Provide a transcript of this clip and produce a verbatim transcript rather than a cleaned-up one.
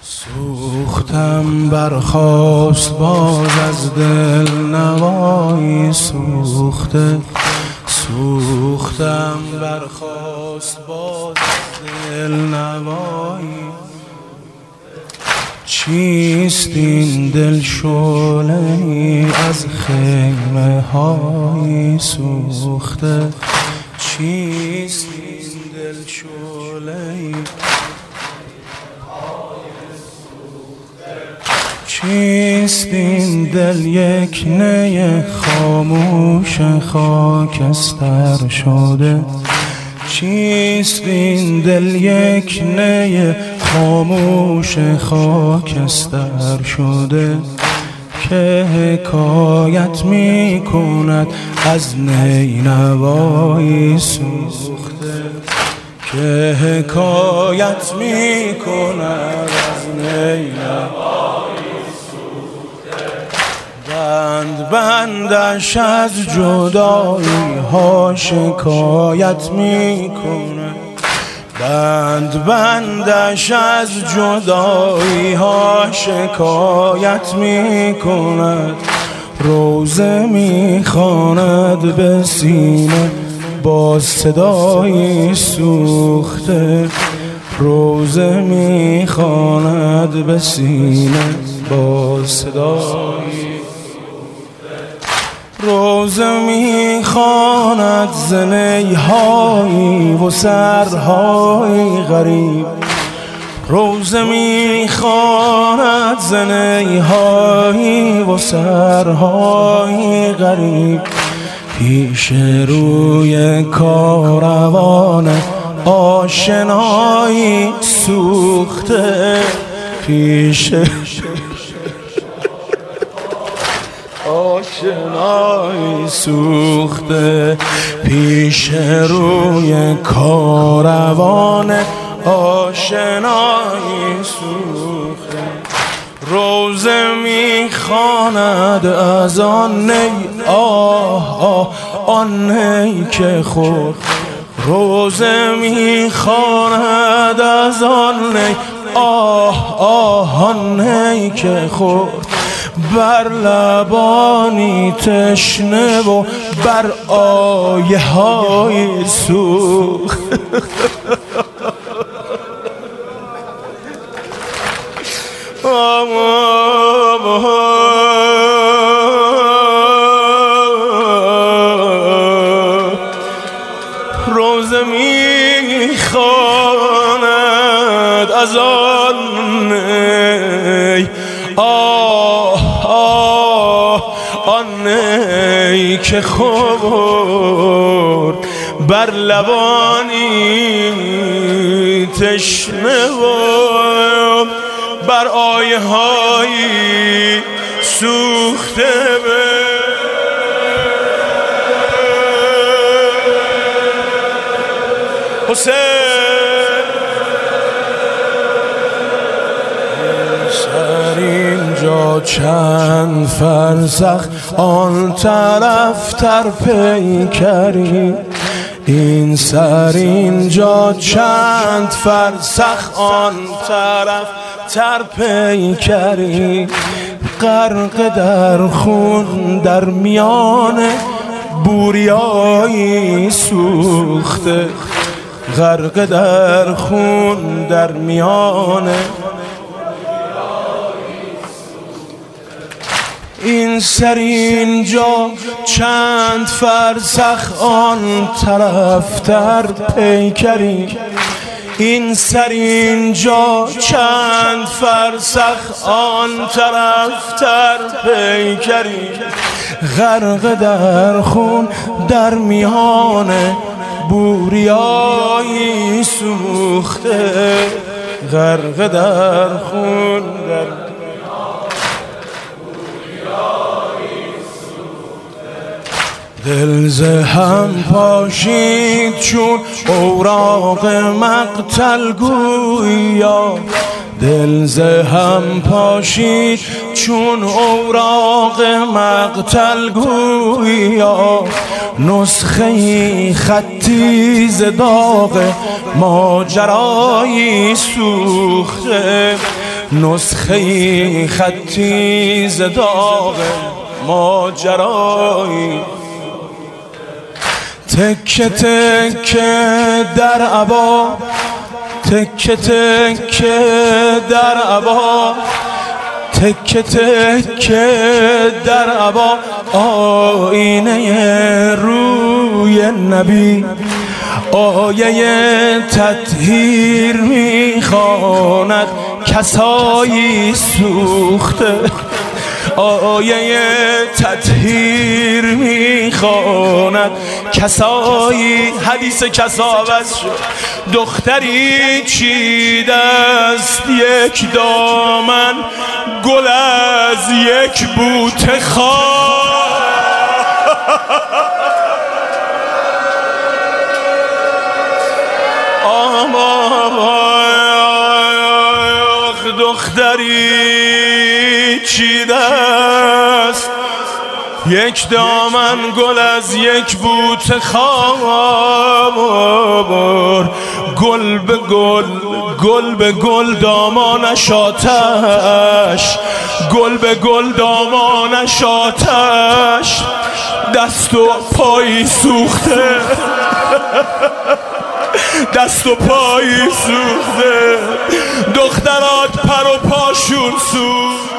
سوختم برخاست باز از دل نوایی سوخته، سوختم برخاست باز از دل نوایی. چیست این دل شعله‌ای از خیمه های سوخته؟ چیست این دل شعله‌ای؟ چیست این دل یک نی خاموش خاکستر شده؟ چیست این دل یک نی خاموش خاکستر شده که حکایت می کند از نی نوایی سوخته، که حکایت می کند از نی نوایی سوخته. بند بندش از جدایی ها شکایت می کند، بند بندش از جدایی ها شکایت می کند. روزه می خواند به سینه با صدای سوخته، روزه می خواند به سینه با صدای، روزه می خواند ز نی‌هایی و سرهای غریب، روزه می خواند ز نی‌هایی و سرهای غریب. پیش روی کاروان آشنایی سوخته، پیش آشنایی سوخته، پیش روی کاروان آشنایی سوخته. روزه می خواند از آن نی، آه آه آن نی که خورد. روزه می خواند از آن نی، آه آه آن نی که خورد. بر لبانی تشنه و بر آیه های سوخت. روزه می خواند از آن نی، آه آه آن نی که خورد. بر لبانی تشنه و بر آیه هایی سوخته به حسین. سر اینجا چند فرسخ آن طرف تر پیکری، این سر اینجا چند فرسخ آن طرف تر پیکری. غرق در خون در میان بوریایی سوخته، غرق در خون در میان. این سر اینجا چند فرسخ آن طرف تر پیکری، این سر اینجا چند فرسخ آن طرف تر پیکری. غرق در خون در میان بوریایی سوخته، غرق در خون در دل ز هم پاشید چون اوراق مقتل گویا، دل ز هم پاشید چون اوراق مقتل گویا. نسخه خطی ز داغ ماجرایی سوخته، نسخه خطی ز داغ ماجرایی، تکه تکه در عبا، تکه تکه در عبا، تکه تکه در عبا، آینه روی نبی آیه تطهیر میخواند کسایی سوخته، آیه تطهیر میخواند کسایی. حدیث کسا عوض شد. دختری چیده است یک دامن گل از یک بوته خار، دختری چیده است یک دامن گل از یک بوته خار، گل به گل گل به گل دامانش آتش، گل به گل دامانش آتش، دست و پایی سوخته، دست و پایی سوخته، دخترات پر و پاشون سوخت.